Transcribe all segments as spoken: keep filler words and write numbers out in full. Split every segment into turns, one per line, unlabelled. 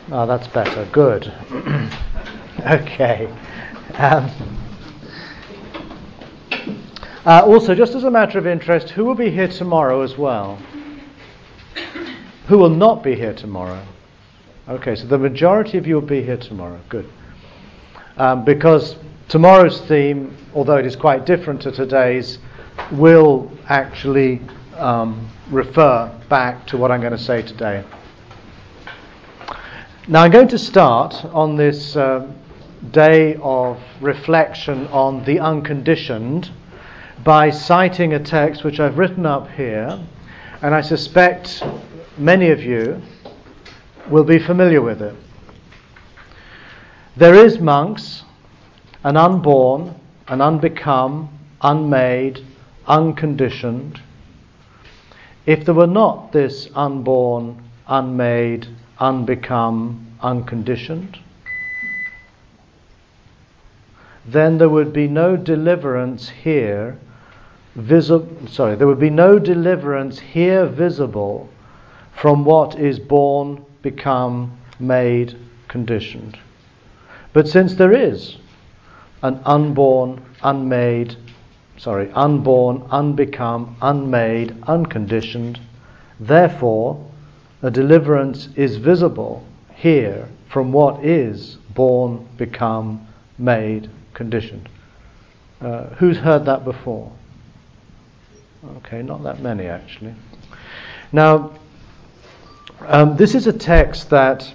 Oh, that's better. Good. Okay. Um, uh, also, just as a matter of interest, who will be here tomorrow as well? Who will not be here tomorrow? Okay, so the majority of you will be here tomorrow. Good. Um, because tomorrow's theme, although it is quite different to today's, will actually um, refer back to what I'm going to say today. Now I'm going to start on this uh, day of reflection on the unconditioned by citing a text which I've written up here, and I suspect many of you will be familiar with it. There is, monks, an unborn, an unbecome, unmade, unconditioned. If there were not this unborn, unmade, unbecome, unconditioned, then there would be no deliverance here visible sorry there would be no deliverance here visible from what is born, become, made, conditioned. But since there is an unborn, unmade, sorry, unborn, unbecome, unmade, unconditioned, therefore a deliverance is visible here from what is born, become, made, conditioned. Uh, who's heard that before? Okay, not that many actually. Now, um, this is a text that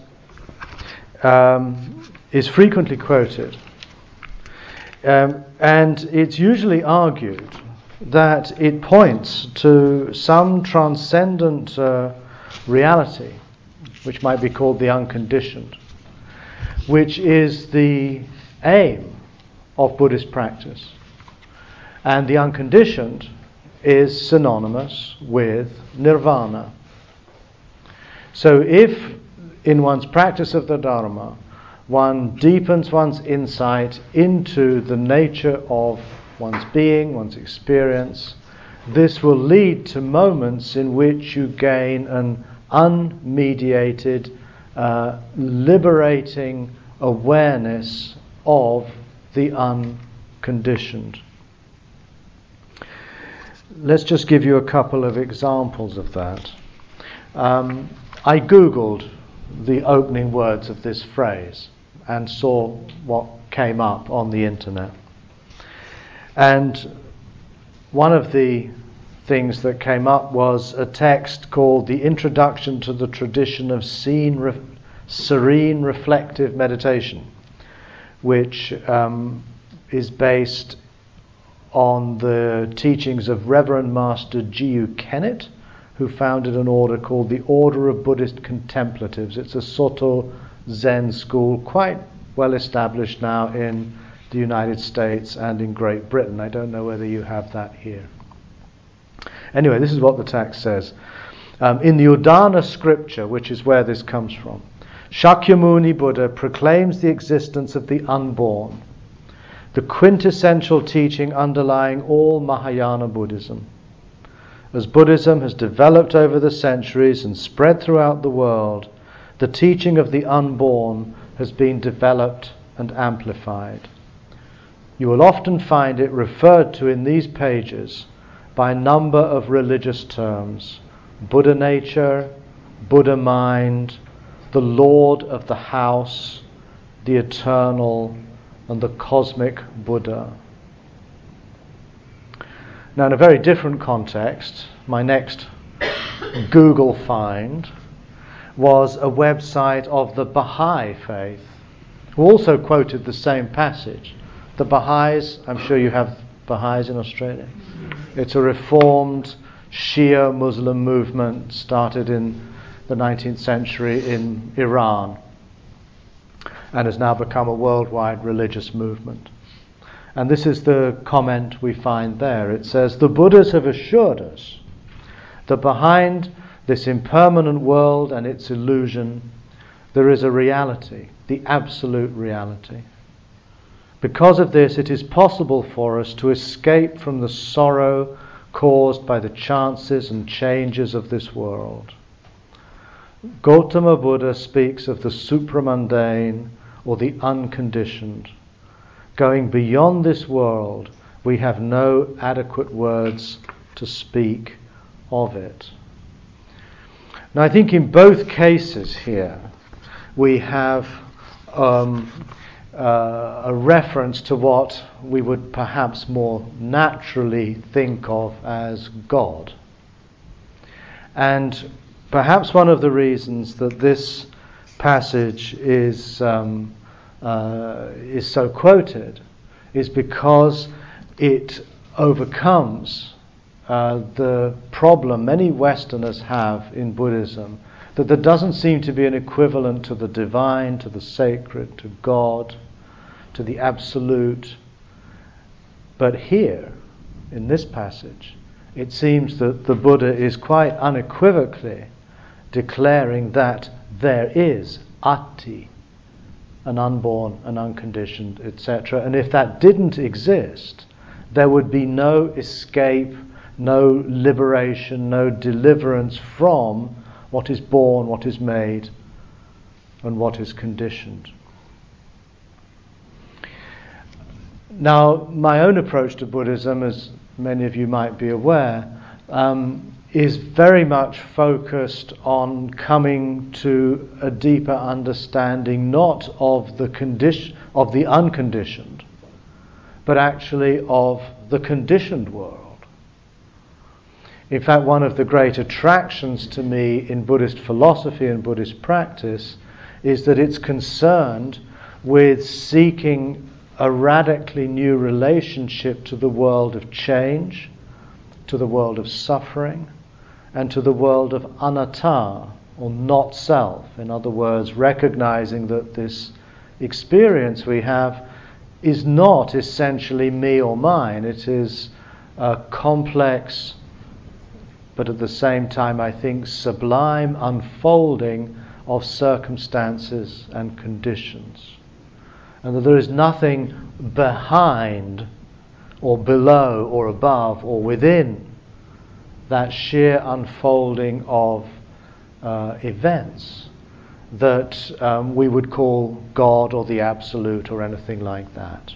um, is frequently quoted, um, and it's usually argued that it points to some transcendent uh, reality, which might be called the unconditioned, which is the aim of Buddhist practice. And the unconditioned is synonymous with nirvana. So if in one's practice of the Dharma one deepens one's insight into the nature of one's being, one's experience, this will lead to moments in which you gain an unmediated, uh, liberating awareness of the unconditioned. Let's just give you a couple of examples of that. Um, I googled the opening words of this phrase and saw what came up on the internet. And one of the things that came up was a text called The Introduction to the Tradition of Serene, Serene Reflective Meditation, which um, is based on the teachings of Reverend Master G U Kennett, who founded an order called the Order of Buddhist Contemplatives. It's a Soto Zen school, quite well established now in the United States and in Great Britain. I don't know whether you have that here. Anyway, this is what the text says. Um, in the Udana scripture, which is where this comes from, Shakyamuni Buddha proclaims the existence of the unborn, the quintessential teaching underlying all Mahayana Buddhism. As Buddhism has developed over the centuries and spread throughout the world, the teaching of the unborn has been developed and amplified. You will often find it referred to in these pages by a number of religious terms: Buddha nature, Buddha mind, the Lord of the house, the eternal, and the cosmic Buddha. Now, in a very different context, my next Google find was a website of the Baha'i faith, who also quoted the same passage. The Baha'is, I'm sure you have Baha'is in Australia. It's a reformed Shia Muslim movement started in the nineteenth century in Iran and has now become a worldwide religious movement. And this is the comment we find there. It says, the Buddhas have assured us that behind this impermanent world and its illusion, there is a reality, the absolute reality. Because of this, it is possible for us to escape from the sorrow caused by the chances and changes of this world. Gautama Buddha speaks of the supramundane or the unconditioned. Going beyond this world, we have no adequate words to speak of it. Now, I think in both cases here, we have um, uh, a reference to what we would perhaps more naturally think of as God. And perhaps one of the reasons that this passage is um, uh, is so quoted is because it overcomes uh, the problem many Westerners have in Buddhism, that there doesn't seem to be an equivalent to the divine, to the sacred, to God, to the absolute. But here, in this passage, it seems that the Buddha is quite unequivocally declaring that there is atti, an unborn, an unconditioned, et cetera. And if that didn't exist, there would be no escape, no liberation, no deliverance from what is born, what is made, and what is conditioned. Now, my own approach to Buddhism, as many of you might be aware, um, is very much focused on coming to a deeper understanding not of the condition of the unconditioned, but actually of the conditioned world. In fact, one of the great attractions to me in Buddhist philosophy and Buddhist practice is that it's concerned with seeking a radically new relationship to the world of change, to the world of suffering, and to the world of anatta, or not self. In other words, recognizing that this experience we have is not essentially me or mine. It is a complex, but at the same time, I think, sublime unfolding of circumstances and conditions. And that there is nothing behind or below or above or within that sheer unfolding of uh, events that um, we would call God or the Absolute or anything like that.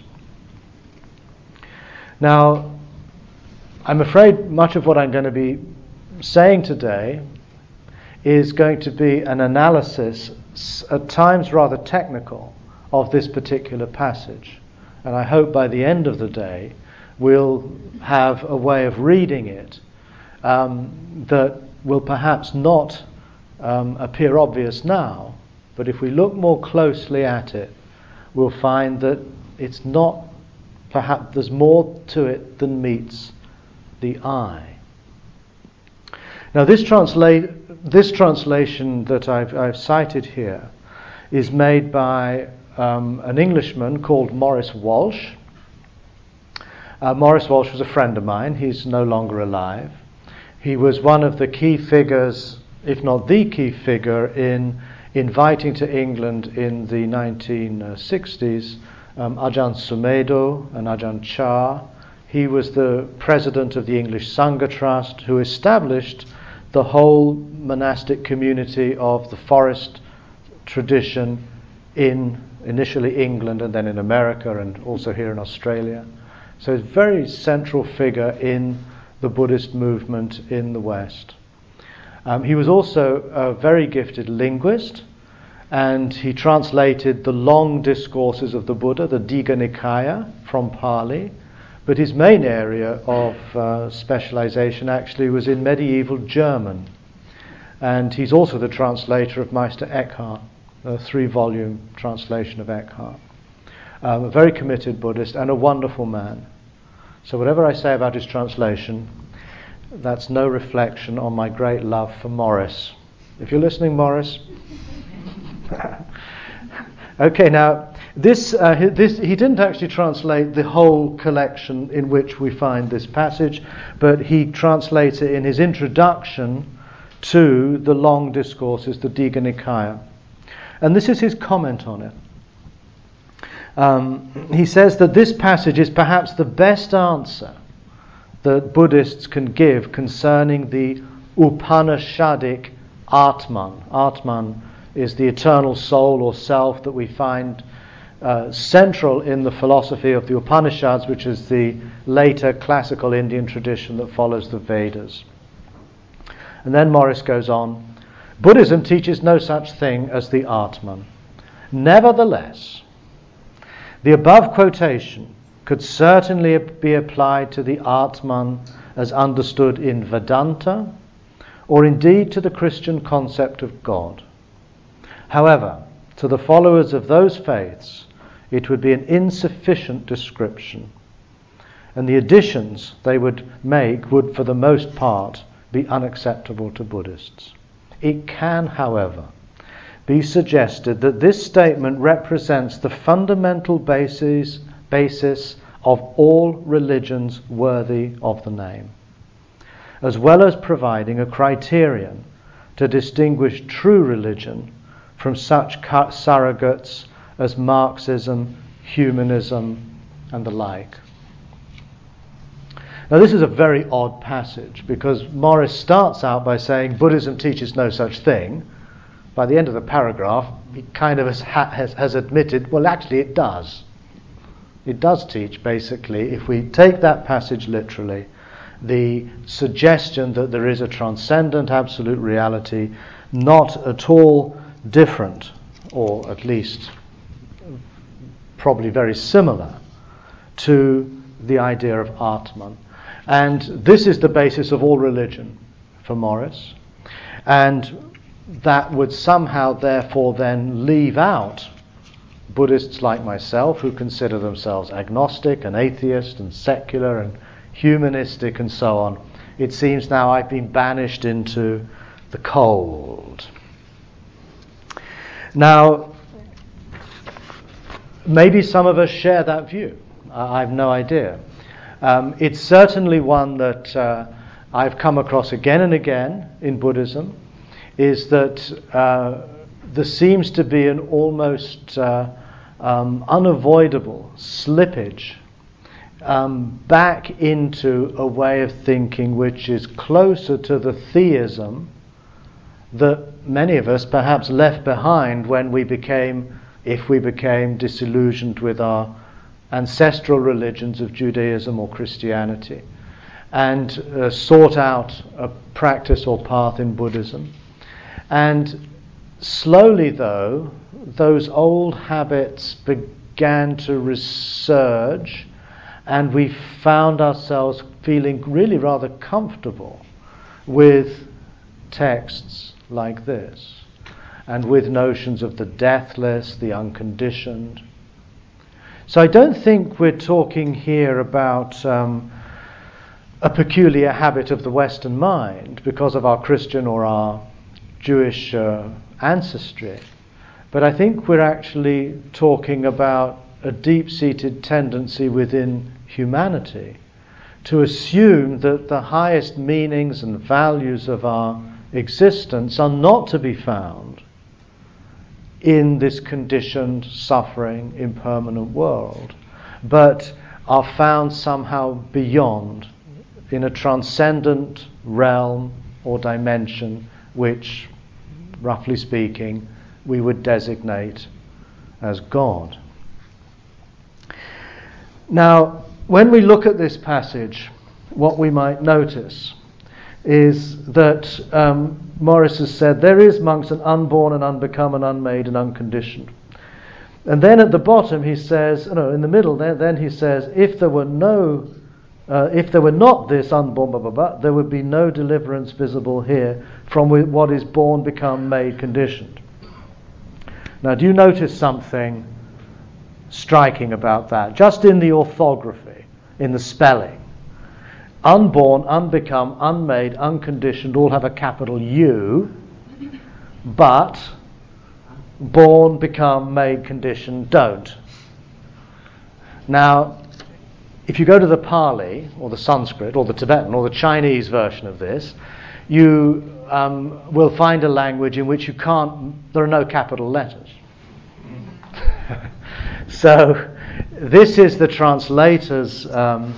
Now, I'm afraid much of what I'm going to be saying today is going to be an analysis, at times rather technical, of this particular passage. And I hope by the end of the day we'll have a way of reading it um, that will perhaps not um, appear obvious now, but if we look more closely at it, we'll find that it's not, perhaps there's more to it than meets the eye. Now this translate this translation that I've, I've cited here is made by um, an Englishman called Maurice Walsh. Uh, Maurice Walsh was a friend of mine. He's no longer alive. He was one of the key figures, if not the key figure, in inviting to England in the nineteen sixties um, Ajahn Sumedho and Ajahn Chah. He was the president of the English Sangha Trust, who established the whole monastic community of the forest tradition in initially England and then in America and also here in Australia. So he's a very central figure in the Buddhist movement in the West. Um, he was also a very gifted linguist, and he translated the long discourses of the Buddha, the Digha Nikaya, from Pali. But his main area of uh, specialization actually was in medieval German. And he's also the translator of Meister Eckhart, a three-volume translation of Eckhart. Um, a very committed Buddhist and a wonderful man. So whatever I say about his translation, that's no reflection on my great love for Maurice. If you're listening, Maurice. Okay, now, this, uh, this he didn't actually translate the whole collection in which we find this passage, but he translates it in his introduction to the long discourses, the Digha Nikaya. And this is his comment on it. Um, he says that this passage is perhaps the best answer that Buddhists can give concerning the Upanishadic Atman. Atman is the eternal soul or self that we find uh, central in the philosophy of the Upanishads, which is the later classical Indian tradition that follows the Vedas. And then Morris goes on, Buddhism teaches no such thing as the Atman. Nevertheless, the above quotation could certainly be applied to the Atman as understood in Vedanta, or indeed to the Christian concept of God. However, to the followers of those faiths, it would be an insufficient description, and the additions they would make would, for the most part, be unacceptable to Buddhists. It can, however, be suggested that this statement represents the fundamental basis, basis of all religions worthy of the name, as well as providing a criterion to distinguish true religion from such surrogates as Marxism, humanism, and the like. Now, this is a very odd passage, because Morris starts out by saying Buddhism teaches no such thing. By the end of the paragraph, he kind of has, has, has admitted, well, actually it does. It does teach, basically, if we take that passage literally, the suggestion that there is a transcendent absolute reality, not at all different, or at least probably very similar, to the idea of Atman. And this is the basis of all religion for Morris. And that would somehow therefore then leave out Buddhists like myself, who consider themselves agnostic and atheist and secular and humanistic and so on. It seems now I've been banished into the cold. Now, maybe some of us share that view. I have no idea. Um, it's certainly one that uh, I've come across again and again in Buddhism, is that uh, there seems to be an almost uh, um, unavoidable slippage um, back into a way of thinking which is closer to the theism that many of us perhaps left behind when we became, if we became disillusioned with our ancestral religions of Judaism or Christianity, and uh, sought out a practice or path in Buddhism. And slowly, though, those old habits began to resurge, and we found ourselves feeling really rather comfortable with texts like this, and with notions of the deathless, the unconditioned. So I don't think we're talking here about um, a peculiar habit of the Western mind because of our Christian or our Jewish uh, ancestry. But I think we're actually talking about a deep-seated tendency within humanity to assume that the highest meanings and values of our existence are not to be found in this conditioned, suffering, impermanent world, but are found somehow beyond, in a transcendent realm or dimension which, roughly speaking, we would designate as God. Now, when we look at this passage, what we might notice is that um, Morris has said, there is amongst an unborn and unbecome and unmade and unconditioned. And then at the bottom he says, no, in the middle there, then he says, if there were no, uh, if there were not this unborn, blah, blah, blah, there would be no deliverance visible here from what is born, become, made, conditioned. Now, do you notice something striking about that? Just in the orthography, in the spelling. Unborn, unbecome, unmade, unconditioned all have a capital U, but born, become, made, conditioned don't. Now, if you go to the Pali, or the Sanskrit, or the Tibetan, or the Chinese version of this, you um, will find a language in which you can't, there are no capital letters. So, this is the translator's um,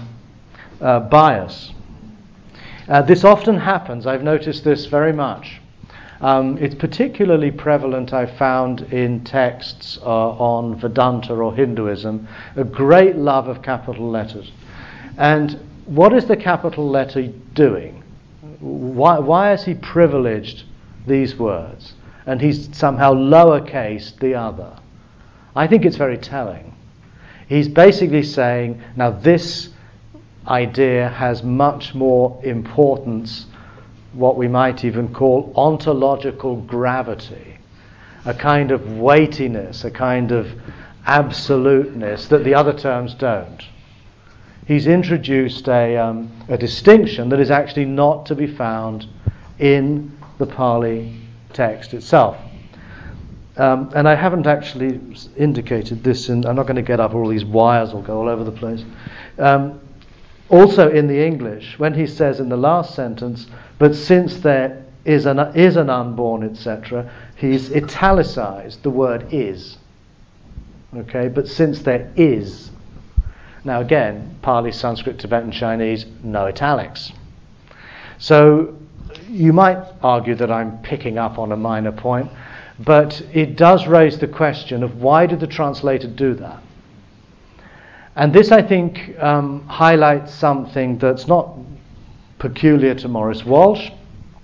Uh, bias. Uh, this often happens, I've noticed this very much, Um, it's particularly prevalent, I found, in texts uh, on Vedanta or Hinduism, a great love of capital letters. And what is the capital letter doing? Why, why has he privileged these words? And he's somehow lowercased the other. I think it's very telling. He's basically saying, now this idea has much more importance, what we might even call ontological gravity, a kind of weightiness, a kind of absoluteness that the other terms don't. He's introduced a, um, a distinction that is actually not to be found in the Pali text itself. Um, and I haven't actually indicated this, in, I'm not going to get up all these wires or go all over the place. Um, also in the English, when he says in the last sentence, but since there is an, is an unborn, et cetera, he's italicized the word is. Okay, but since there is. Now again, Pali, Sanskrit, Tibetan, Chinese, no italics. So you might argue that I'm picking up on a minor point, but it does raise the question of why did the translator do that? And this, I think, um, highlights something that's not peculiar to Maurice Walsh,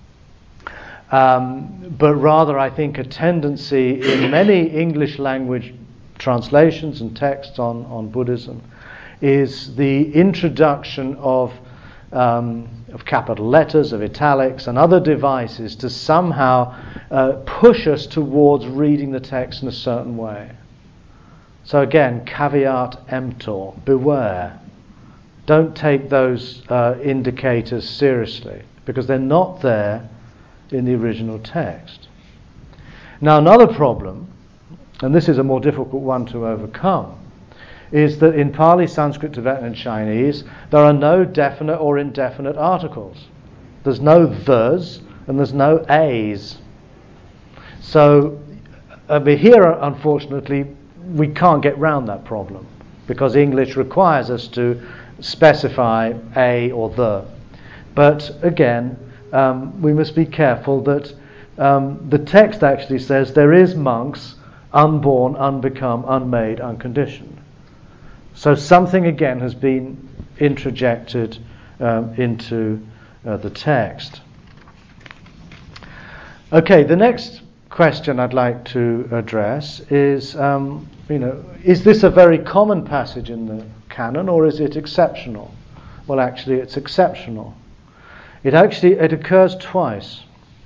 um, but rather, I think, a tendency in many English language translations and texts on, on Buddhism is the introduction of um, of capital letters, of italics, and other devices to somehow uh, push us towards reading the text in a certain way. So again, caveat emptor, beware. Don't take those uh, indicators seriously, because they're not there in the original text. Now another problem, and this is a more difficult one to overcome, is that in Pali, Sanskrit, Tibetan and Chinese there are no definite or indefinite articles. There's no thes and there's no a's. So uh, here, unfortunately, we can't get round that problem, because English requires us to specify a or the. But again, um, we must be careful that um, the text actually says there is monks, unborn, unbecome, unmade, unconditioned. So something again has been introjected um, into uh, the text. Okay, the next question I'd like to address is, um, you know, is this a very common passage in the canon, or is it exceptional? Well, actually, it's exceptional. It actually it occurs twice.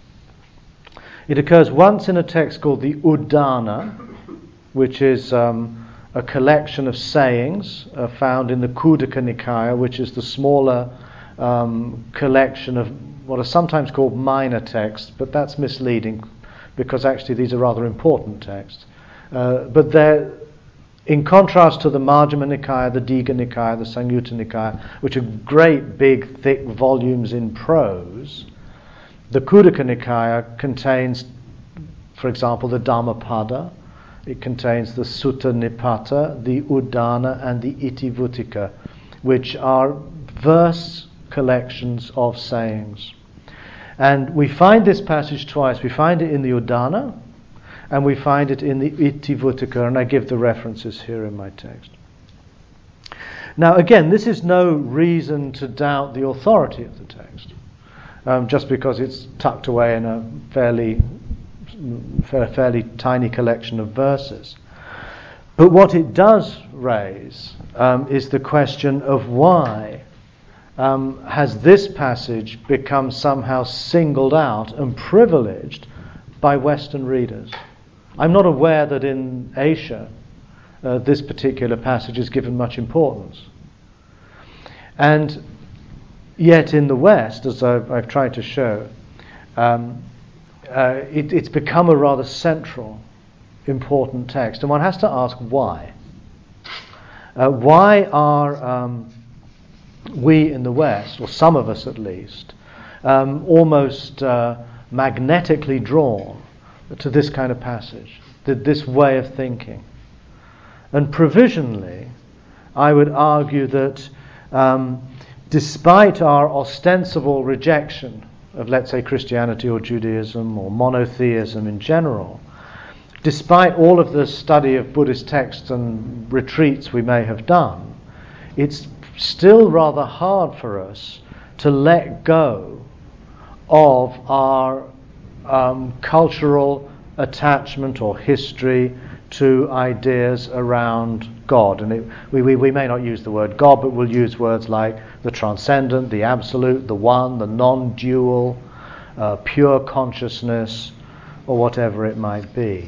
It occurs once in a text called the Udana, which is um, a collection of sayings uh, found in the Khuddaka Nikaya, which is the smaller um, collection of what are sometimes called minor texts, but that's misleading, because actually these are rather important texts. Uh, but they're, in contrast to the Majjhima Nikaya, the Digha Nikaya, the Samyutta Nikaya, which are great big thick volumes in prose, the Khuddaka Nikaya contains, for example, the Dhammapada. It contains the Sutta Nipata, the Udana and the Itivutika, which are verse collections of sayings. And we find this passage twice. We find it in the Udana and we find it in the Itivutika, and I give the references here in my text. Now again, this is no reason to doubt the authority of the text, um, just because it's tucked away in a fairly for a fairly tiny collection of verses. But what it does raise um, is the question of why um, has this passage become somehow singled out and privileged by Western readers? I'm not aware that in Asia uh, this particular passage is given much importance. And yet in the West, as I've, I've tried to show, um, Uh, it, it's become a rather central, important text, and one has to ask why. Uh, why are um, we in the West, or some of us at least, um, almost uh, magnetically drawn to this kind of passage, to this way of thinking? And provisionally, I would argue that um, despite our ostensible rejection of, let's say, Christianity or Judaism or monotheism in general, despite all of the study of Buddhist texts and retreats we may have done, it's still rather hard for us to let go of our um, cultural attachment or history to ideas around God. And it, we, we, we may not use the word God, but we'll use words like the transcendent, the absolute, the one, the non-dual, uh, pure consciousness, or whatever it might be.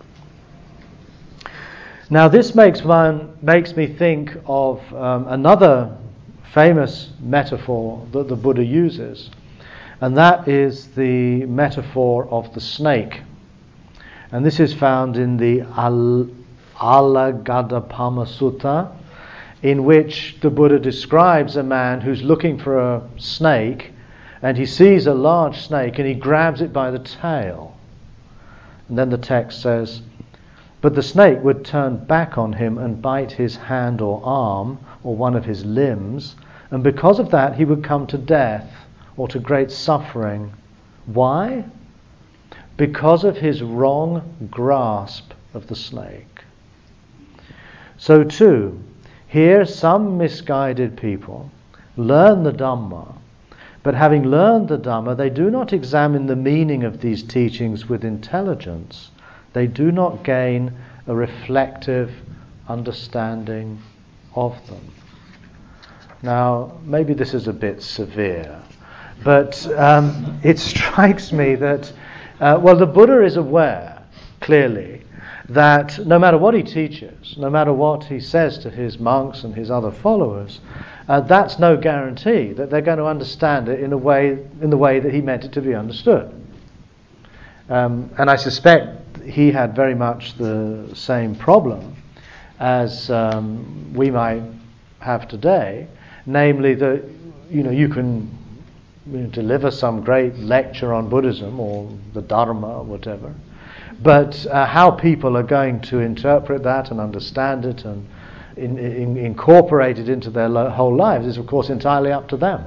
Now this makes, one, makes me think of um, another famous metaphor that the Buddha uses, and that is the metaphor of the snake. And this is found in the Al- Alagadapama Sutta, in which the Buddha describes a man who's looking for a snake, and he sees a large snake and he grabs it by the tail. And then the text says, "But the snake would turn back on him and bite his hand or arm or one of his limbs, and because of that he would come to death or to great suffering. Why? Because of his wrong grasp of the snake." So too, here some misguided people learn the Dhamma, but having learned the Dhamma, they do not examine the meaning of these teachings with intelligence. They do not gain a reflective understanding of them. Now, maybe this is a bit severe, but um, it strikes me that, uh, well, the Buddha is aware, clearly, that no matter what he teaches, no matter what he says to his monks and his other followers, uh, that's no guarantee that they're going to understand it in a way, in the way that he meant it to be understood. Um, and I suspect he had very much the same problem as um, we might have today, namely that, you know, you can you know, deliver some great lecture on Buddhism or the Dharma or whatever, but uh, how people are going to interpret that and understand it and in, in, incorporate it into their lo- whole lives is, of course, entirely up to them.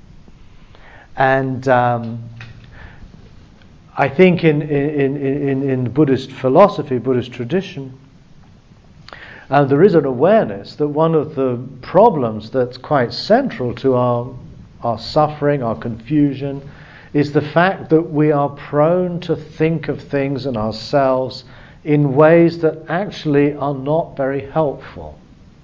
And um, I think in, in, in, in Buddhist philosophy, Buddhist tradition, uh, there is an awareness that one of the problems that's quite central to our, our suffering, our confusion, is the fact that we are prone to think of things and ourselves in ways that actually are not very helpful.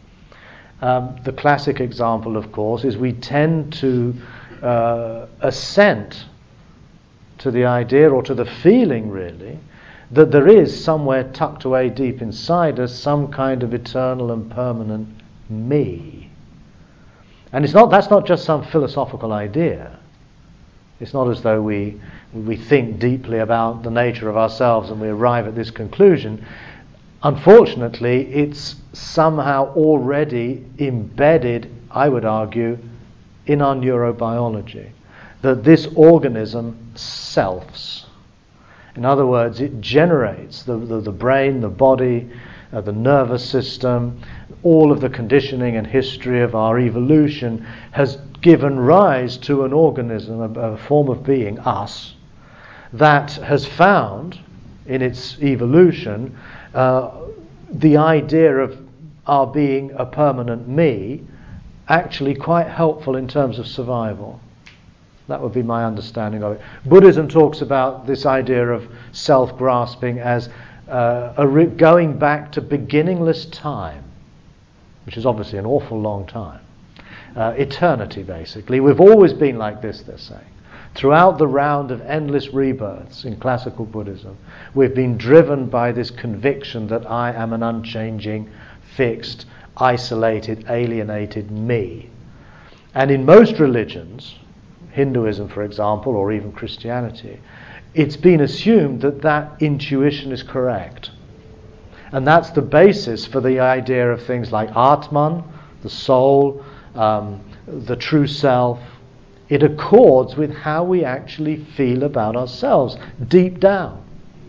Um, the classic example, of course, is we tend to uh, assent to the idea, or to the feeling really, that there is somewhere tucked away deep inside us some kind of eternal and permanent me. And it's not, that's not just some philosophical idea. It's not as though we we think deeply about the nature of ourselves and we arrive at this conclusion. Unfortunately, it's somehow already embedded, I would argue, in our neurobiology, that this organism selfs. In other words, it generates the, the, the brain, the body, uh, the nervous system, all of the conditioning and history of our evolution has given rise to an organism, a, a form of being, us, that has found in its evolution uh, the idea of our being a permanent me actually quite helpful in terms of survival. That would be my understanding of it. Buddhism talks about this idea of self-grasping as uh, a re- going back to beginningless time, which is obviously an awful long time. Uh, eternity, basically. We've always been like this, they're saying. Throughout the round of endless rebirths in classical Buddhism, we've been driven by this conviction that I am an unchanging, fixed, isolated, alienated me. And in most religions, Hinduism, for example, or even Christianity, it's been assumed that that intuition is correct. And that's the basis for the idea of things like Atman, the soul, um, the true self. It accords with how we actually feel about ourselves, deep down.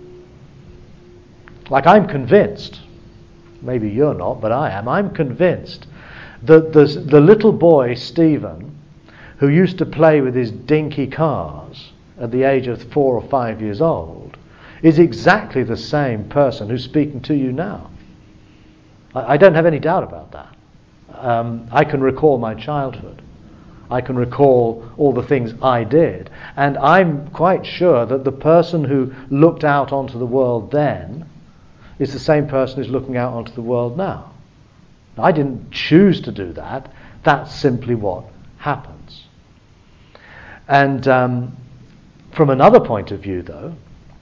Like, I'm convinced, maybe you're not, but I am, I'm convinced that the, the little boy, Stephen, who used to play with his dinky cars at the age of four or five years old is exactly the same person who's speaking to you now. I, I don't have any doubt about that. Um, I can recall my childhood. I can recall all the things I did. And I'm quite sure that the person who looked out onto the world then is the same person who's looking out onto the world now. I didn't choose to do that. That's simply what happens. And um, from another point of view, though,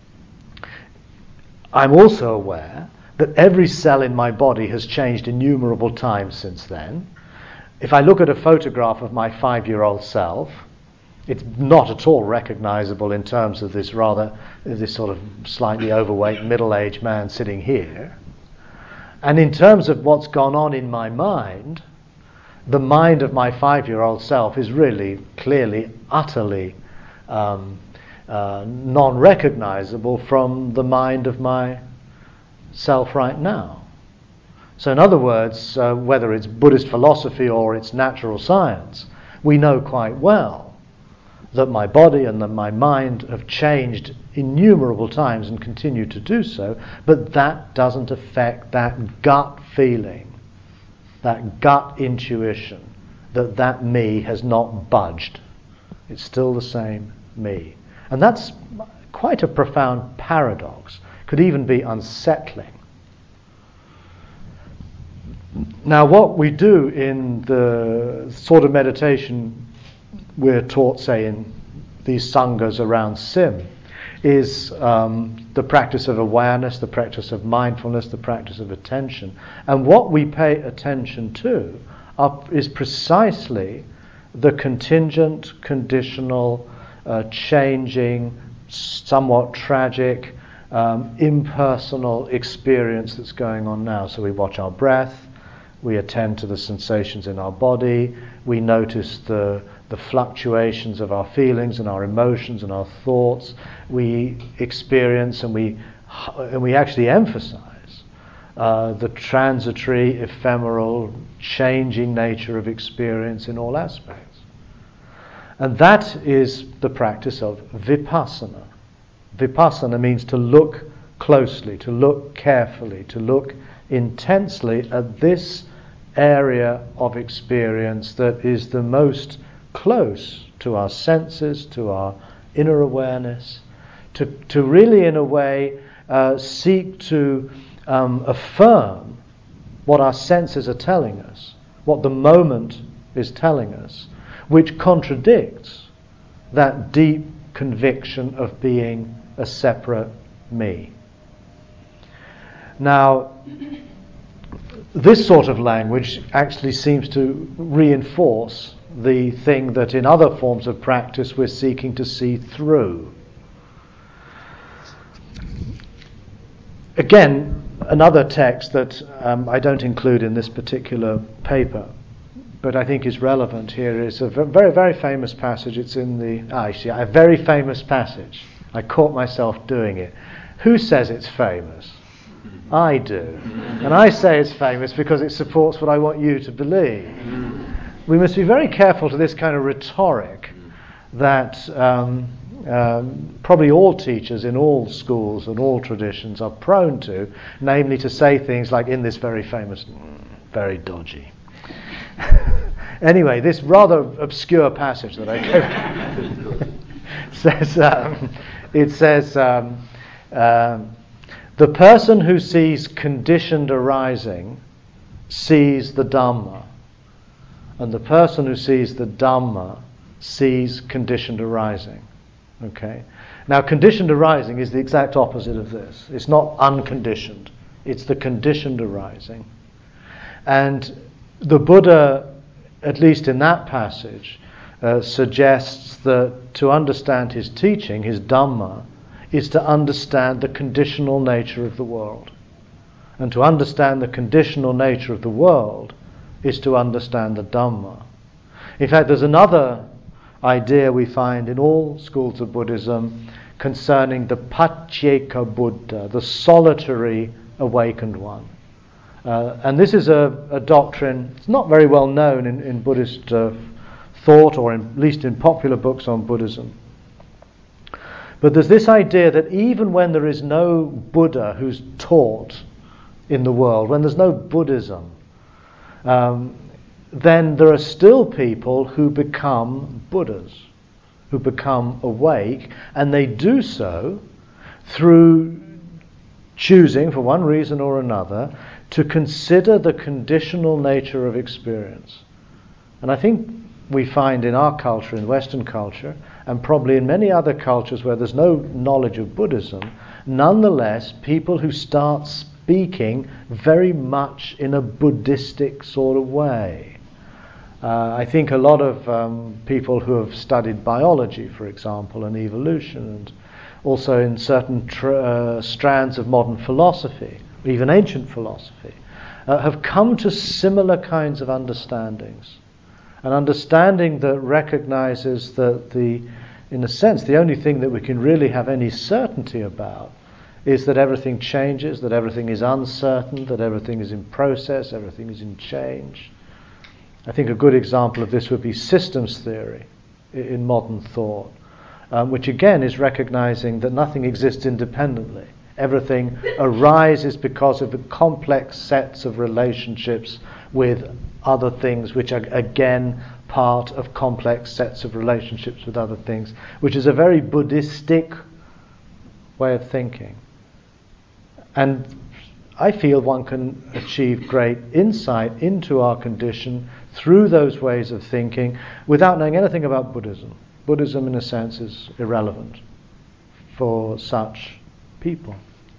I'm also aware that every cell in my body has changed innumerable times since then. If I look at a photograph of my five-year-old self, it's not at all recognizable in terms of this rather, this sort of slightly overweight middle-aged man sitting here. And in terms of what's gone on in my mind, the mind of my five-year-old self is really, clearly, utterly um, uh, non-recognizable from the mind of my self right now. So in other words, uh, whether it's Buddhist philosophy or it's natural science, we know quite well that my body and that my mind have changed innumerable times and continue to do so, but that doesn't affect that gut feeling, that gut intuition that that me has not budged. It's still the same me. And that's quite a profound paradox, could even be unsettling. Now, what we do in the sort of meditation we're taught, say, in these sanghas around Sim, is um, the practice of awareness, the practice of mindfulness, the practice of attention. And what we pay attention to are, is precisely the contingent, conditional, uh, changing, somewhat tragic, um, impersonal experience that's going on now. So we watch our breath, we attend to the sensations in our body, we notice the, the fluctuations of our feelings and our emotions and our thoughts, we experience and we, and we actually emphasize uh, the transitory, ephemeral, changing nature of experience in all aspects. And that is the practice of vipassana. Vipassana means to look closely, to look carefully, to look intensely at this area of experience that is the most close to our senses, to our inner awareness, to, to really, in a way, uh, seek to um, affirm what our senses are telling us, what the moment is telling us, which contradicts that deep conviction of being a separate me. Now, this sort of language actually seems to reinforce the thing that in other forms of practice we're seeking to see through. Again, another text that um, I don't include in this particular paper, but I think is relevant here, is a very, very famous passage. It's in the, ah, actually, a very famous passage. I caught myself doing it. Who says it's famous? I do. And I say it's famous because it supports what I want you to believe. We must be very careful to this kind of rhetoric that um, um, probably all teachers in all schools and all traditions are prone to, namely to say things like, in this very famous, very dodgy. Anyway, this rather obscure passage that I gave says, um, it says, um, um, the person who sees conditioned arising sees the Dhamma, and the person who sees the Dhamma sees conditioned arising. Okay? Now, conditioned arising is the exact opposite of this. It's not unconditioned. It's the conditioned arising. And the Buddha, at least in that passage, uh, suggests that to understand his teaching, his Dhamma, is to understand the conditional nature of the world. And to understand the conditional nature of the world is to understand the Dhamma. In fact, there's another idea we find in all schools of Buddhism concerning the Pacceka Buddha, the solitary awakened one. Uh, and this is a, a doctrine, it's not very well known in, in Buddhist uh, thought, or in, at least in popular books on Buddhism. But there's this idea that even when there is no Buddha who's taught in the world, when there's no Buddhism, um, then there are still people who become Buddhas, who become awake, and they do so through choosing, for one reason or another, to consider the conditional nature of experience. And I think we find in our culture, in Western culture, and probably in many other cultures where there's no knowledge of Buddhism, nonetheless, people who start speaking very much in a Buddhistic sort of way. Uh, I think a lot of um, people who have studied biology, for example, and evolution, and also in certain tr- uh, strands of modern philosophy, even ancient philosophy, uh, have come to similar kinds of understandings. An understanding that recognizes that the, in a sense, the only thing that we can really have any certainty about is that everything changes, that everything is uncertain, that everything is in process, everything is in change. I think a good example of this would be systems theory in modern thought, um, which again is recognizing that nothing exists independently. Everything arises because of the complex sets of relationships with other things, which are again part of complex sets of relationships with other things, which is a very Buddhistic way of thinking. And I feel one can achieve great insight into our condition through those ways of thinking without knowing anything about Buddhism. Buddhism, in a sense, is irrelevant for such people.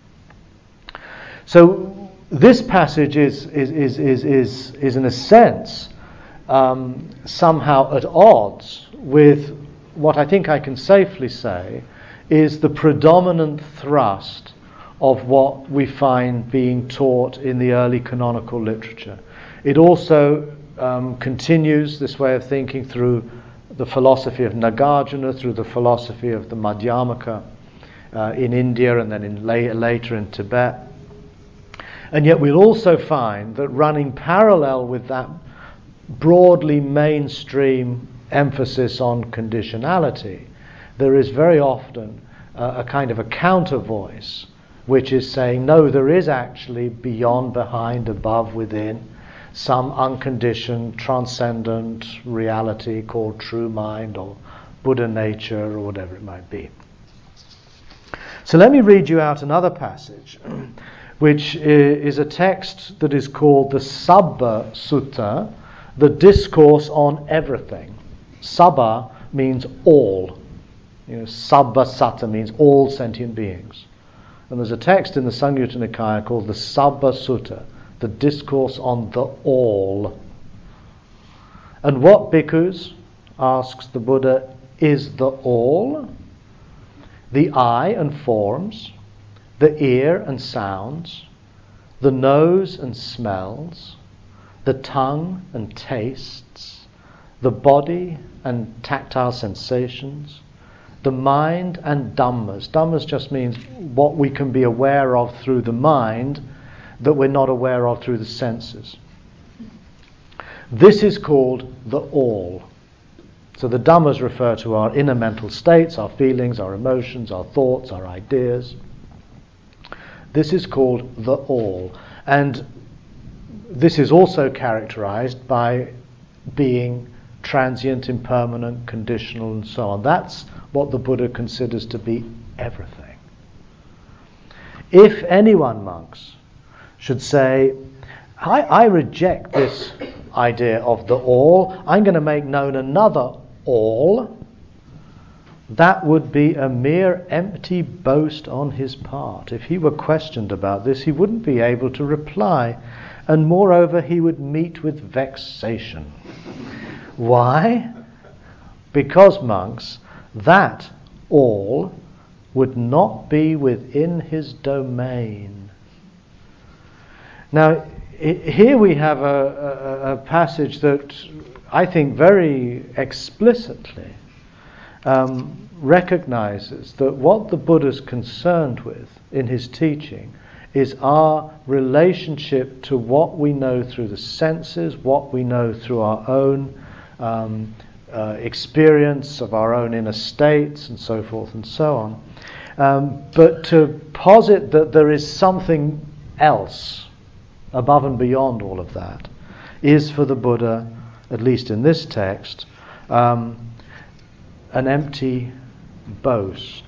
So this passage is, is, is, is, is, is in a sense, um, somehow at odds with what I think I can safely say is the predominant thrust of what we find being taught in the early canonical literature. It also um, continues this way of thinking through the philosophy of Nagarjuna, through the philosophy of the Madhyamaka uh, in India, and then in la- later in Tibet. And yet we'll also find that running parallel with that broadly mainstream emphasis on conditionality, there is very often uh, a kind of a counter voice which is saying, no, there is actually beyond, behind, above, within, some unconditioned, transcendent reality called true mind or Buddha nature or whatever it might be. So let me read you out another passage, which is a text that is called the Sabba Sutta, the Discourse on Everything. Sabba means all. You know, Sabba Satta means all sentient beings. And there's a text in the Samyutta Nikaya called the Sabba Sutta, the Discourse on the All. And what, bhikkhus, asks the Buddha, is the all? The eye and forms, the ear and sounds, the nose and smells, the tongue and tastes, the body and tactile sensations, the mind and dhammas. Dhammas just means what we can be aware of through the mind that we're not aware of through the senses. This is called the all. So the dhammas refer to our inner mental states, our feelings, our emotions, our thoughts, our ideas. This is called the all. And this is also characterized by being transient, impermanent, conditional, and so on. That's what the Buddha considers to be everything. If anyone, monks, should say, I, I reject this idea of the all, I'm going to make known another all, that would be a mere empty boast on his part. If he were questioned about this, he wouldn't be able to reply, and moreover he would meet with vexation. Why? Because, monks, that all would not be within his domain. Now, I- here we have a, a, a passage that I think very explicitly um, recognizes that what the Buddha's concerned with in his teaching is our relationship to what we know through the senses, what we know through our own um, uh, experience of our own inner states and so forth and so on. Um, but to posit that there is something else above and beyond all of that is for the Buddha, at least in this text, um, an empty boast.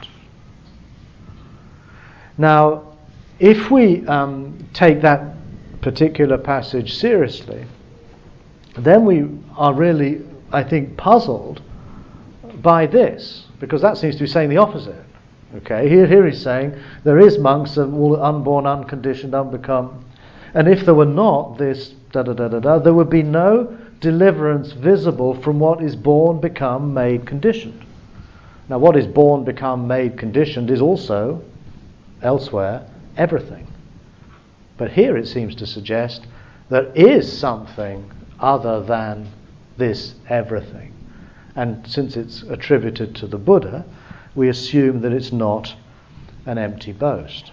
Now, if we um, take that particular passage seriously, then we are really, I think, puzzled by this, because that seems to be saying the opposite. Okay, here, here he's saying there is monks of all unborn, unconditioned, unbecome, and if there were not this da da da da da, there would be no deliverance visible from what is born, become, made, conditioned. Now, what is born, become, made, conditioned is also elsewhere everything. But here it seems to suggest there is something other than this everything. And since it's attributed to the Buddha, we assume that it's not an empty boast.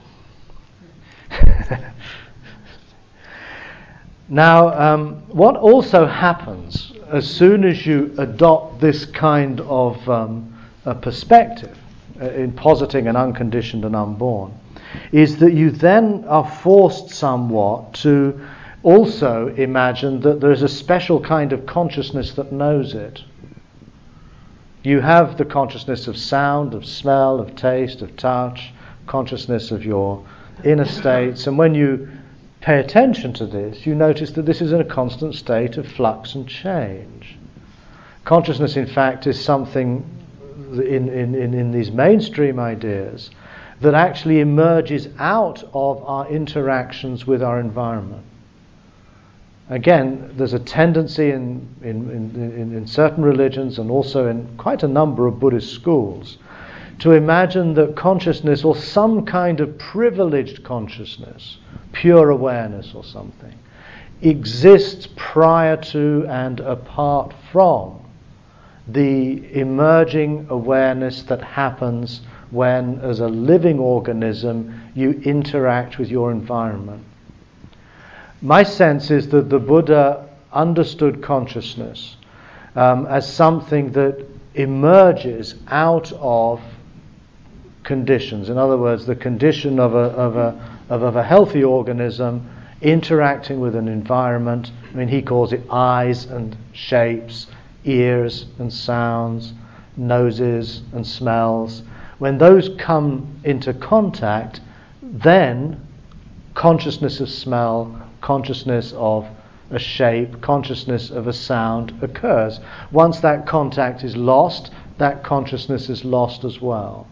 Now, um, what also happens as soon as you adopt this kind of um, a perspective uh, in positing an unconditioned and unborn, is that you then are forced somewhat to also imagine that there is a special kind of consciousness that knows it. You have the consciousness of sound, of smell, of taste, of touch, consciousness of your inner states, and when you pay attention to this, you notice that this is in a constant state of flux and change. Consciousness, in fact, is something in, in, in, in these mainstream ideas that actually emerges out of our interactions with our environment. Again, there's a tendency in, in, in, in certain religions and also in quite a number of Buddhist schools to imagine that consciousness, or some kind of privileged consciousness, pure awareness or something, exists prior to and apart from the emerging awareness that happens when, as a living organism, you interact with your environment. My sense is that the Buddha understood consciousness um, as something that emerges out of conditions. In other words, the condition of a, of a, of, of a healthy organism interacting with an environment. I mean, he calls it eyes and shapes, ears and sounds, noses and smells. When those come into contact, then consciousness of smell, consciousness of a shape, consciousness of a sound occurs. Once that contact is lost, that consciousness is lost as well.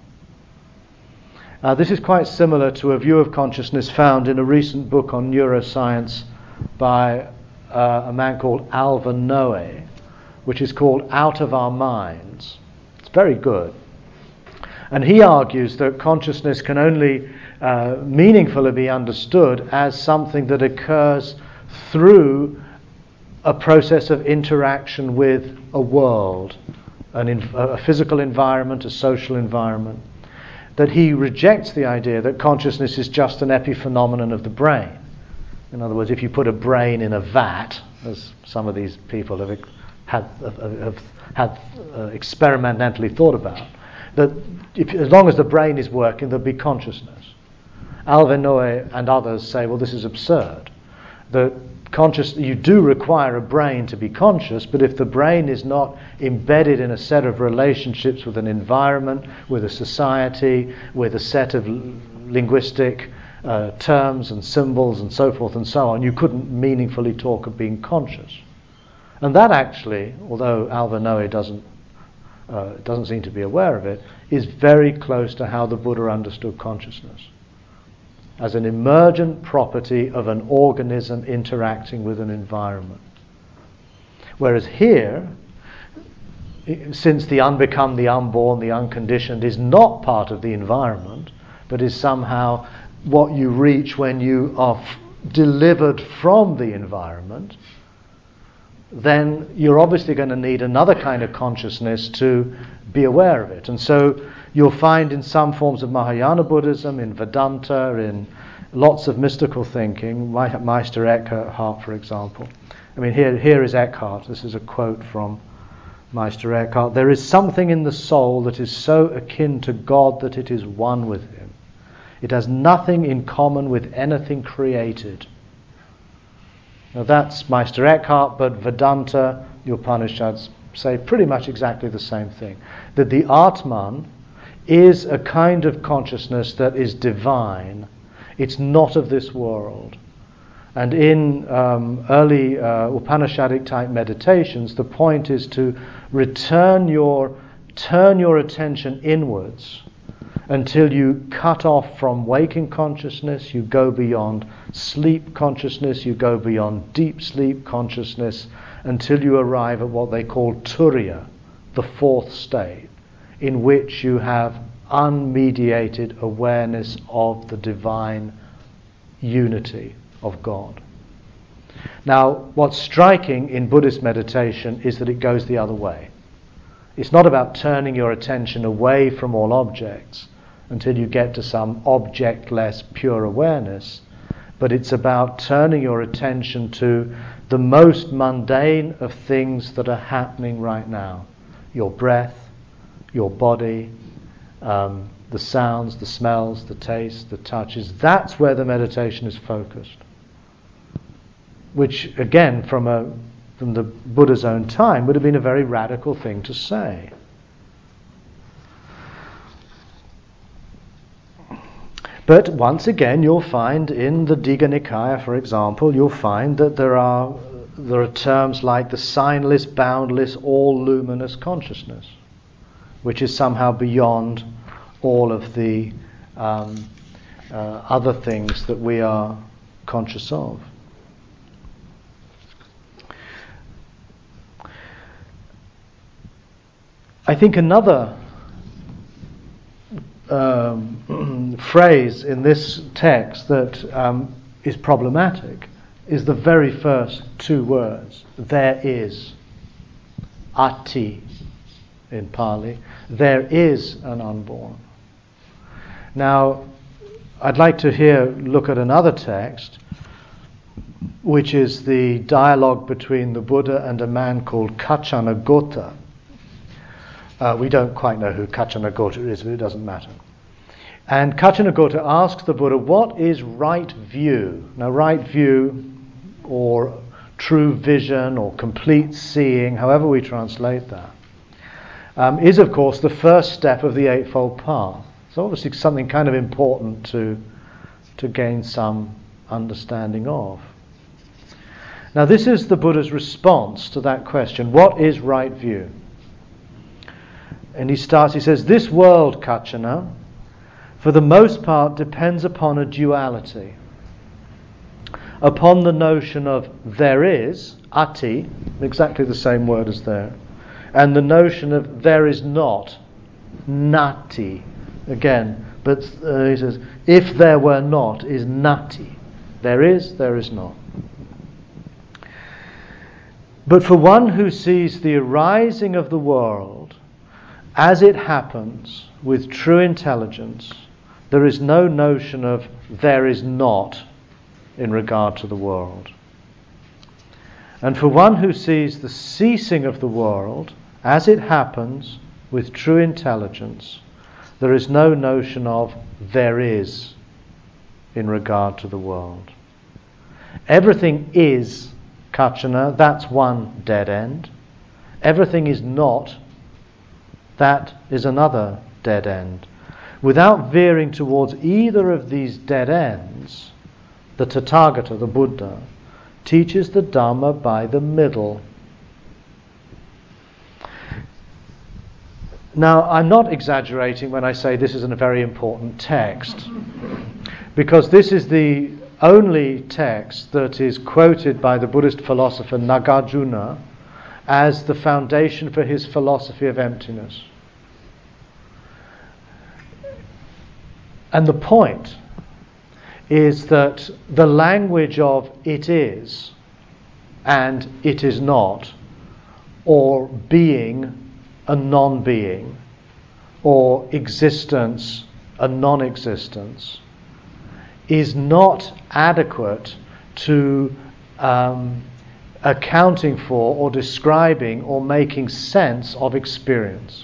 Uh, this is quite similar to a view of consciousness found in a recent book on neuroscience by uh, a man called Alvin Noe, which is called Out of Our Minds. It's very good. And he argues that consciousness can only uh, meaningfully be understood as something that occurs through a process of interaction with a world, an in, a physical environment, a social environment. That he rejects the idea that consciousness is just an epiphenomenon of the brain. In other words, if you put a brain in a vat, as some of these people have had, have, have had uh, experimentally thought about, that if, as long as the brain is working, there'll be consciousness. Alvin Noe and others say, well, this is absurd. That conscious, you do require a brain to be conscious, but if the brain is not embedded in a set of relationships with an environment, with a society, with a set of l- linguistic uh, terms and symbols and so forth and so on, you couldn't meaningfully talk of being conscious. And that actually, although Alvin Noe doesn't uh, doesn't seem to be aware of it, is very close to how the Buddha understood consciousness, as an emergent property of an organism interacting with an environment. Whereas here, since the unbecome, the unborn, the unconditioned is not part of the environment, but is somehow what you reach when you are f- delivered from the environment, then you're obviously going to need another kind of consciousness to be aware of it. And so you'll find in some forms of Mahayana Buddhism, in Vedanta, in lots of mystical thinking, Meister Eckhart, for example. I mean, here here is Eckhart. This is a quote from Meister Eckhart, there is something in the soul that is so akin to God that it is one with Him. It has nothing in common with anything created. Now that's Meister Eckhart, but Vedanta, the Upanishads say pretty much exactly the same thing. That the Atman is a kind of consciousness that is divine. It's not of this world. And in um, early uh, Upanishadic type meditations, the point is to return your, turn your attention inwards until you cut off from waking consciousness, you go beyond sleep consciousness, you go beyond deep sleep consciousness, until you arrive at what they call Turiya, the fourth state, in which you have unmediated awareness of the divine unity of God. Now, what's striking in Buddhist meditation is that it goes the other way. It's not about turning your attention away from all objects until you get to some objectless pure awareness, but it's about turning your attention to the most mundane of things that are happening right now. Your breath, your body, um, the sounds, the smells, the tastes, the touches. That's where the meditation is focused. Which, again, from a from the Buddha's own time, would have been a very radical thing to say. But once again, you'll find in the Digha Nikaya, for example, you'll find that there are there are terms like the signless, boundless, all-luminous consciousness, which is somehow beyond all of the um, uh, other things that we are conscious of. I think another um, phrase in this text that um, is problematic is the very first two words. There is. Ati in Pali. There is an unborn. Now, I'd like to here look at another text, which is the dialogue between the Buddha and a man called Kachanagota. Uh, we don't quite know who Kachanagota is, but it doesn't matter. And Kachanagota asks the Buddha, what is right view? Now, right view, or true vision, or complete seeing, however we translate that, um, is, of course, the first step of the Eightfold Path. So obviously something kind of important to, to gain some understanding of. Now, this is the Buddha's response to that question, what is right view? And he starts, he says, this world, Kachana, for the most part depends upon a duality, upon the notion of there is, ati, exactly the same word as there, and the notion of there is not, nati, again, but uh, he says, if there were not is nati, there is, there is not. But for one who sees the arising of the world as it happens with true intelligence, there is no notion of there is not in regard to the world. And for one who sees the ceasing of the world as it happens with true intelligence, there is no notion of there is in regard to the world. Everything is Kachana, that's one dead end. Everything is not, that is another dead end. Without veering towards either of these dead ends, the Tathagata, the Buddha, teaches the Dhamma by the middle. Now, I'm not exaggerating when I say this is a very important text, because this is the only text that is quoted by the Buddhist philosopher Nagarjuna as the foundation for his philosophy of emptiness. And the point is that the language of it is and it is not, or being and non-being, or existence and non-existence, is not adequate to um, accounting for or describing or making sense of experience.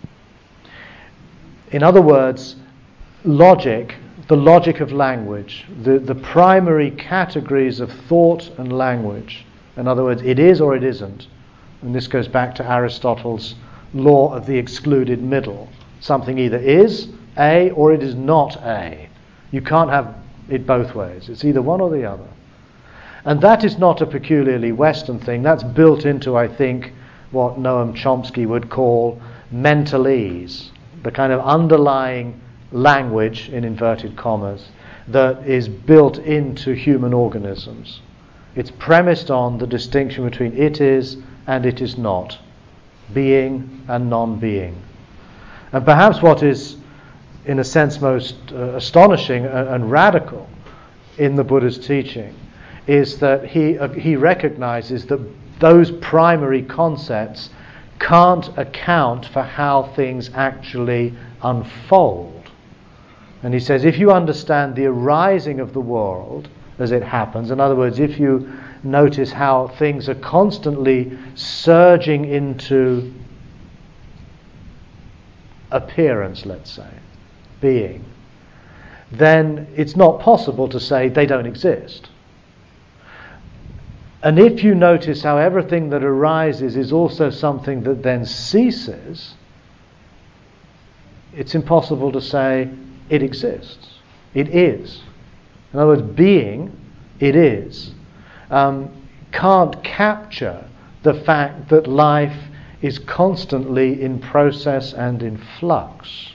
In other words, logic, the logic of language, the, the primary categories of thought and language. In other words, it is or it isn't. And this goes back to Aristotle's law of the excluded middle. Something either is A or it is not A. You can't have it both ways. It's either one or the other. And that is not a peculiarly Western thing. That's built into, I think, what Noam Chomsky would call mentalese, the kind of underlying language, in inverted commas, that is built into human organisms. It's premised on the distinction between it is and it is not, being and non-being. And perhaps what is, in a sense, most uh, astonishing and, and radical in the Buddha's teaching is that he uh, he recognizes that those primary concepts can't account for how things actually unfold. And he says, if you understand the arising of the world as it happens, in other words, if you notice how things are constantly surging into appearance, let's say, being, then it's not possible to say they don't exist. And if you notice how everything that arises is also something that then ceases, it's impossible to say it exists. It is. In other words, being, it is, um, can't capture the fact that life is constantly in process and in flux.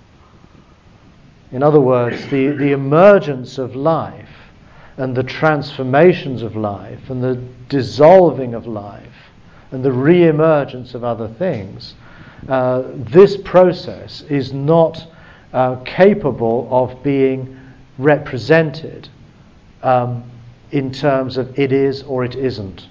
In other words, the, the emergence of life and the transformations of life and the dissolving of life and the re-emergence of other things, uh, this process is not uh, capable of being represented um, in terms of it is or it isn't.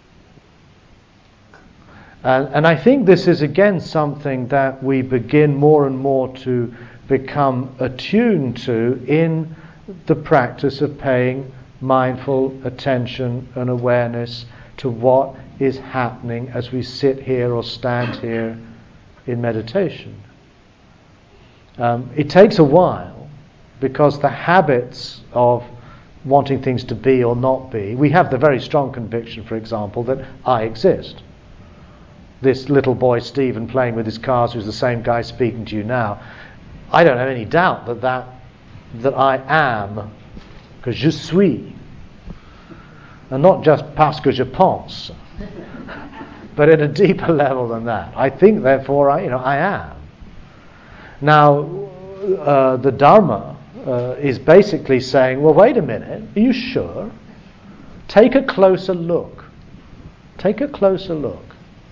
And, and I think this is again something that we begin more and more to become attuned to in the practice of paying mindful attention and awareness to what is happening as we sit here or stand here in meditation. Um, it takes a while because the habits of wanting things to be or not be, we have the very strong conviction, for example, that I exist. This little boy Stephen playing with his cars, who's the same guy speaking to you now, I don't have any doubt that that, that I am, que je suis, and not just parce que je pense, but at a deeper level than that. I think, therefore, I, you know, I am. Now, uh, the Dharma uh, is basically saying, well, wait a minute, are you sure? Take a closer look. Take a closer look.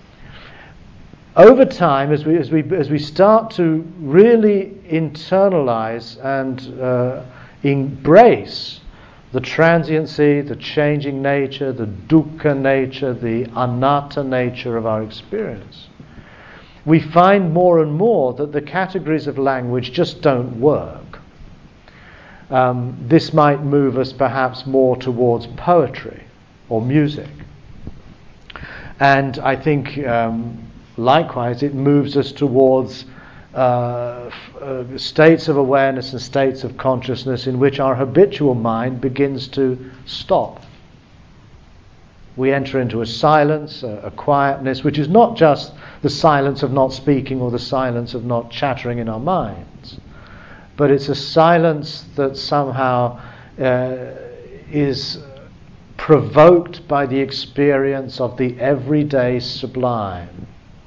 Over time, as we as we as we start to really internalize and uh, embrace the transiency, the changing nature, the dukkha nature, the anatta nature of our experience, we find more and more that the categories of language just don't work. Um, this might move us perhaps more towards poetry or music. And I think um, likewise it moves us towards uh, f- uh, states of awareness and states of consciousness in which our habitual mind begins to stop. We enter into a silence, a, a quietness, which is not just the silence of not speaking or the silence of not chattering in our minds, but it's a silence that somehow uh, is provoked by the experience of the everyday sublime.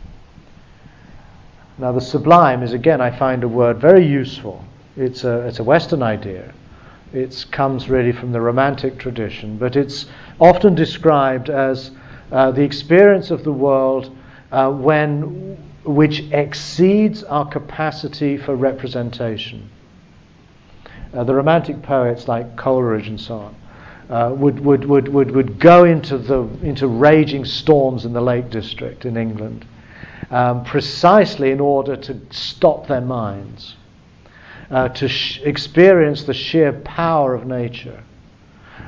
Now, the sublime is, again, I find a word very useful. It's a it's a Western idea. It comes really from the Romantic tradition, but it's often described as uh, the experience of the world uh, when which exceeds our capacity for representation. Uh, the Romantic poets like Coleridge and so on uh, would, would would would would go into the into raging storms in the Lake District in England, um, precisely in order to stop their minds. Uh, to sh- experience the sheer power of nature,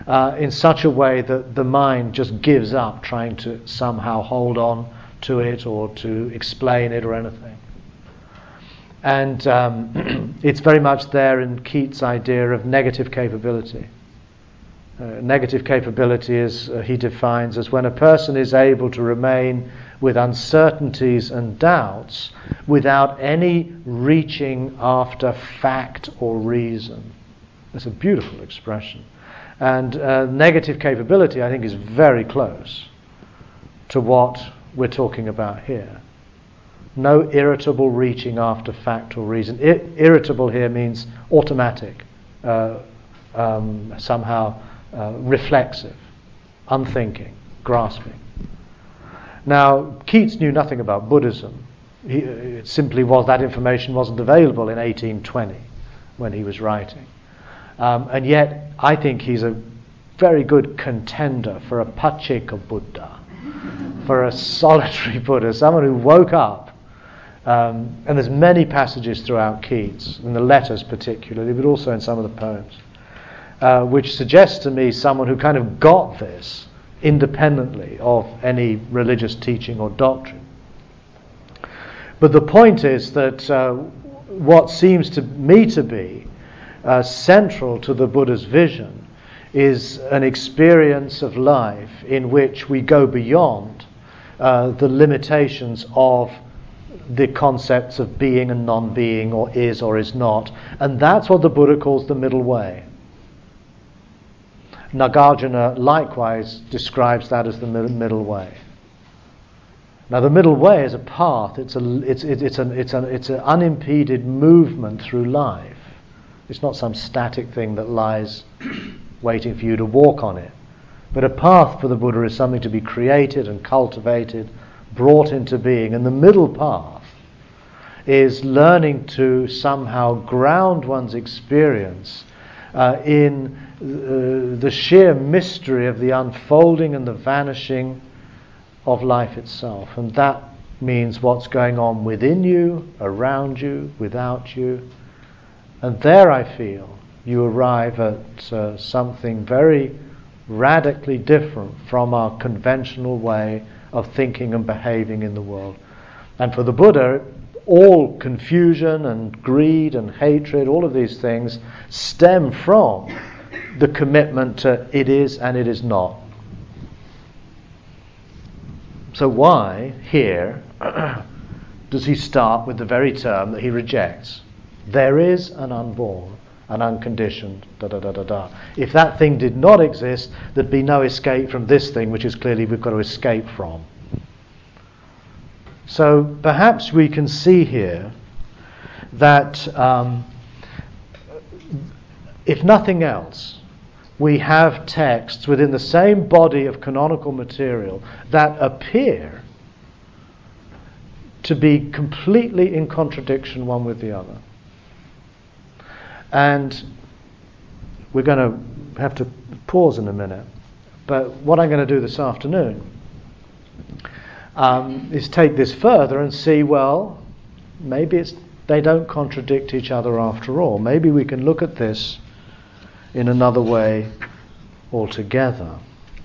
uh, in such a way that the mind just gives up trying to somehow hold on to it or to explain it or anything. And um, it's very much there in Keats' idea of negative capability. Uh, negative capability is, uh, he defines as when a person is able to remain with uncertainties and doubts without any reaching after fact or reason. That's a beautiful expression. And uh, negative capability, I think, is very close to what we're talking about here. No irritable reaching after fact or reason. I- irritable here means automatic, uh, um, somehow uh, reflexive, unthinking, grasping. Now, Keats knew nothing about Buddhism. He, it simply was that information wasn't available in eighteen twenty when he was writing. Um, and yet, I think he's a very good contender for a Pacceka Buddha, for a solitary Buddha, someone who woke up. Um, and there's many passages throughout Keats, in the letters particularly, but also in some of the poems, uh, which suggests to me someone who kind of got this independently of any religious teaching or doctrine. But the point is that uh, what seems to me to be uh, central to the Buddha's vision is an experience of life in which we go beyond uh, the limitations of the concepts of being and non-being, or is or is not. And that's what the Buddha calls the middle way. Nagarjuna likewise describes that as the middle way. Now, the middle way is a path. It's a it's it's it's an it's an it's an unimpeded movement through life. It's not some static thing that lies waiting for you to walk on it. But a path for the Buddha is something to be created and cultivated, brought into being. And the middle path is learning to somehow ground one's experience uh, in uh, the sheer mystery of the unfolding and the vanishing of life itself. And that means what's going on within you, around you, without you. And there, I feel, you arrive at uh, something very radically different from our conventional way of thinking and behaving in the world. And for the Buddha, all confusion and greed and hatred, all of these things stem from the commitment to it is and it is not. So why, here, does he start with the very term that he rejects? There is an unborn, an unconditioned, da da da da da. If that thing did not exist, there'd be no escape from this thing, which is clearly we've got to escape from. So perhaps we can see here that um, if nothing else, we have texts within the same body of canonical material that appear to be completely in contradiction one with the other. And we're going to have to pause in a minute. But what I'm going to do this afternoon um, is take this further and see, well, maybe it's they don't contradict each other after all. Maybe we can look at this in another way altogether.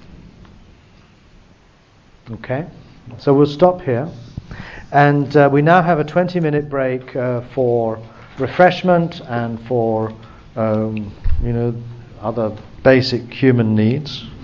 Okay? So we'll stop here. And uh, we now have a twenty minute break uh, for refreshment and for um, you know other basic human needs.